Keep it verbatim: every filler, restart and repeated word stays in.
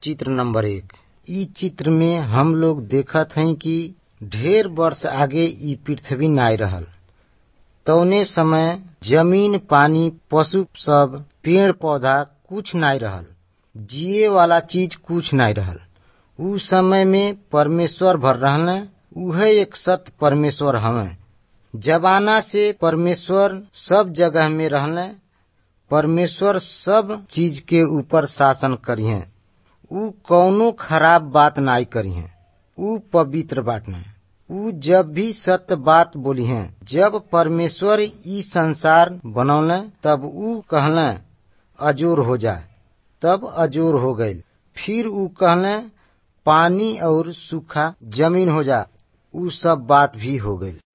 चित्र नंबर एक। इ चित्र में हम लोग देखत हई कि ढेर वर्ष आगे इ पृथ्वी नाय रहल। तौने समय जमीन, पानी, पशु सब, पेड़ पौधा कुछ नाय रहल। जिए वाला चीज कुछ नाय रहल। उ समय में परमेश्वर भर रहले। उहे एक सत्य परमेश्वर हवे। जमाना से परमेश्वर सब जगह में रहले। परमेश्वर सब चीज के ऊपर शासन करिहे। उ कौनो खराब बात नाय करिहे। उ पवित्र बाटने। उ जब भी सत्य बात बोलिहे। जब परमेश्वर ई संसार बनौले तब उ कहले अजोर हो जाए, तब अजोर हो गईल। फिर उ कहले पानी और सूखा जमीन हो जा, उ सब बात भी हो गईल।